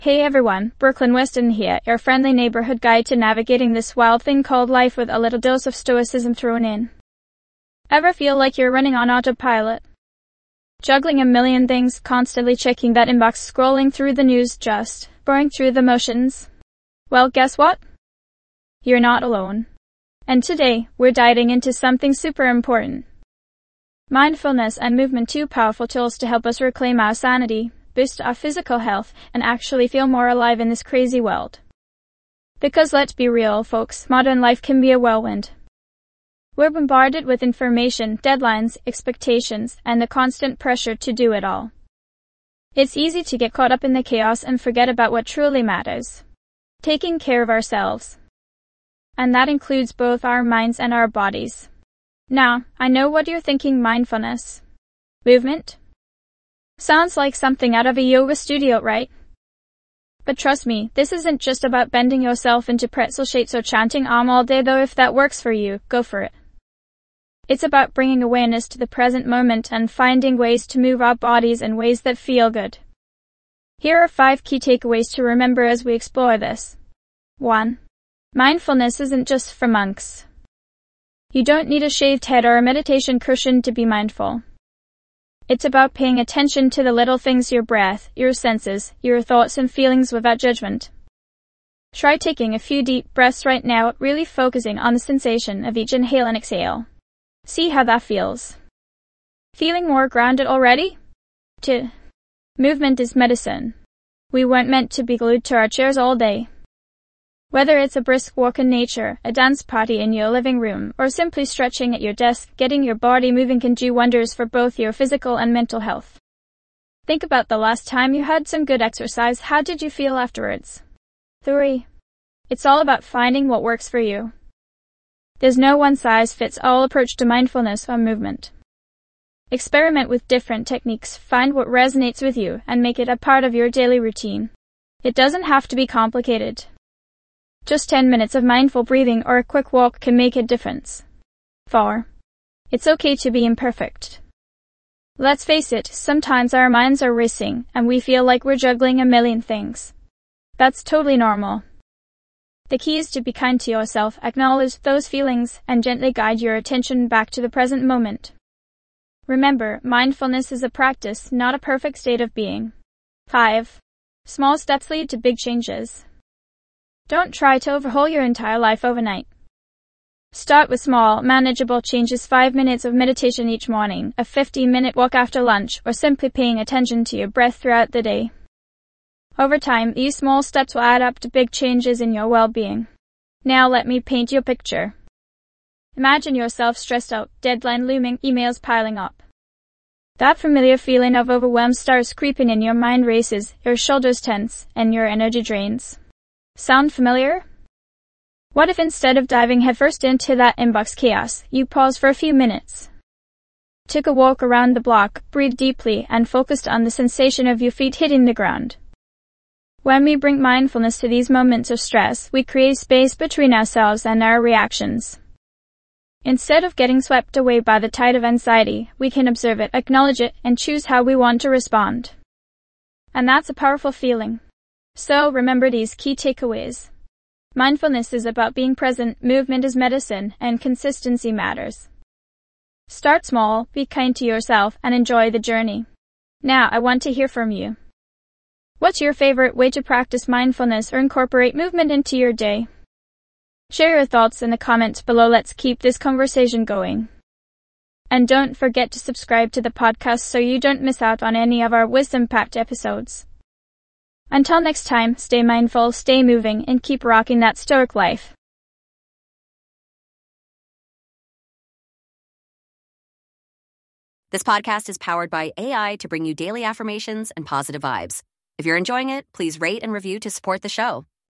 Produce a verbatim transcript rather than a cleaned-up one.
Hey everyone, Brooklyn Weston here, your friendly neighborhood guide to navigating this wild thing called life with a little dose of stoicism thrown in. Ever feel like you're running on autopilot? Juggling a million things, constantly checking that inbox, scrolling through the news, just boring through the motions? Well, guess what? You're not alone. And today, we're diving into something super important. Mindfulness and movement, two powerful tools to help us reclaim our sanity, boost our physical health, and actually feel more alive in this crazy world. Because let's be real, folks, modern life can be a whirlwind. We're bombarded with information, deadlines, expectations, and the constant pressure to do it all. It's easy to get caught up in the chaos and forget about what truly matters: taking care of ourselves. And that includes both our minds and our bodies. Now, I know what you're thinking: mindfulness, movement. Sounds like something out of a yoga studio, right? But trust me, this isn't just about bending yourself into pretzel shapes or chanting Om all day, though if that works for you, go for it. It's about bringing awareness to the present moment and finding ways to move our bodies in ways that feel good. Here are five key takeaways to remember as we explore this. one. Mindfulness isn't just for monks. You don't need a shaved head or a meditation cushion to be mindful. It's about paying attention to the little things: your breath, your senses, your thoughts and feelings without judgment. Try taking a few deep breaths right now, really focusing on the sensation of each inhale and exhale. See how that feels. Feeling more grounded already? two. Movement is medicine. We weren't meant to be glued to our chairs all day. Whether it's a brisk walk in nature, a dance party in your living room, or simply stretching at your desk, getting your body moving can do wonders for both your physical and mental health. Think about the last time you had some good exercise. How did you feel afterwards? three. It's all about finding what works for you. There's no one-size-fits-all approach to mindfulness or movement. Experiment with different techniques, find what resonates with you, and make it a part of your daily routine. It doesn't have to be complicated. Just ten minutes of mindful breathing or a quick walk can make a difference. four. It's okay to be imperfect. Let's face it, sometimes our minds are racing, and we feel like we're juggling a million things. That's totally normal. The key is to be kind to yourself, acknowledge those feelings, and gently guide your attention back to the present moment. Remember, mindfulness is a practice, not a perfect state of being. five. Small steps lead to big changes. Don't try to overhaul your entire life overnight. Start with small, manageable changes: five minutes of meditation each morning, a fifteen minute walk after lunch, or simply paying attention to your breath throughout the day. Over time, these small steps will add up to big changes in your well-being. Now let me paint you a picture. Imagine yourself stressed out, deadline looming, emails piling up. That familiar feeling of overwhelm starts creeping in, your mind races, your shoulders tense, and your energy drains. Sound familiar? What if instead of diving headfirst into that inbox chaos, you paused for a few minutes? Took a walk around the block, breathed deeply, and focused on the sensation of your feet hitting the ground. When we bring mindfulness to these moments of stress, we create space between ourselves and our reactions. Instead of getting swept away by the tide of anxiety, we can observe it, acknowledge it, and choose how we want to respond. And that's a powerful feeling. So remember these key takeaways. Mindfulness is about being present, movement is medicine, and consistency matters. Start small, be kind to yourself, and enjoy the journey. Now I want to hear from you. What's your favorite way to practice mindfulness or incorporate movement into your day? Share your thoughts in the comments below. Let's keep this conversation going. And don't forget to subscribe to the podcast so you don't miss out on any of our wisdom-packed episodes. Until next time, stay mindful, stay moving, and keep rocking that stoic life. This podcast is powered by A I to bring you daily affirmations and positive vibes. If you're enjoying it, please rate and review to support the show.